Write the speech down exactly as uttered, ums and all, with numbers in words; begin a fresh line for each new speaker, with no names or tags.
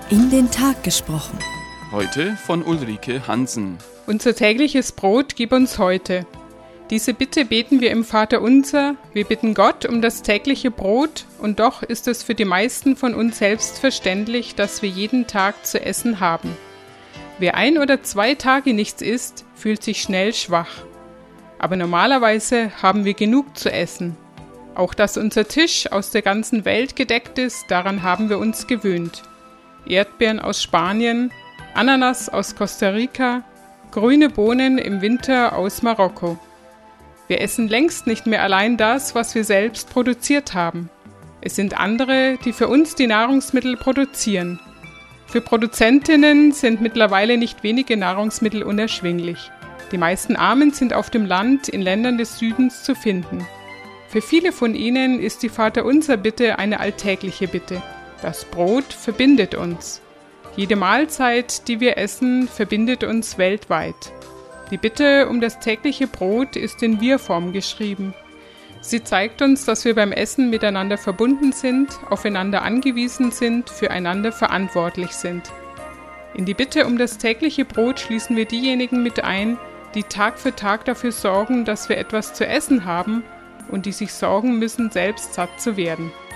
In den Tag gesprochen.
Heute von Ulrike Hansen.
Unser tägliches Brot gib uns heute. Diese Bitte beten wir im Vaterunser. Wir bitten Gott um das tägliche Brot, und doch ist es für die meisten von uns selbstverständlich, dass wir jeden Tag zu essen haben. Wer ein oder zwei Tage nichts isst, fühlt sich schnell schwach. Aber normalerweise haben wir genug zu essen. Auch dass unser Tisch aus der ganzen Welt gedeckt ist, daran haben wir uns gewöhnt. Erdbeeren aus Spanien, Ananas aus Costa Rica, grüne Bohnen im Winter aus Marokko. Wir essen längst nicht mehr allein das, was wir selbst produziert haben. Es sind andere, die für uns die Nahrungsmittel produzieren. Für Produzentinnen sind mittlerweile nicht wenige Nahrungsmittel unerschwinglich. Die meisten Armen sind auf dem Land in Ländern des Südens zu finden. Für viele von ihnen ist die Vaterunser-Bitte eine alltägliche Bitte. Das Brot verbindet uns. Jede Mahlzeit, die wir essen, verbindet uns weltweit. Die Bitte um das tägliche Brot ist in Wir-Form geschrieben. Sie zeigt uns, dass wir beim Essen miteinander verbunden sind, aufeinander angewiesen sind, füreinander verantwortlich sind. In die Bitte um das tägliche Brot schließen wir diejenigen mit ein, die Tag für Tag dafür sorgen, dass wir etwas zu essen haben und die sich sorgen müssen, selbst satt zu werden.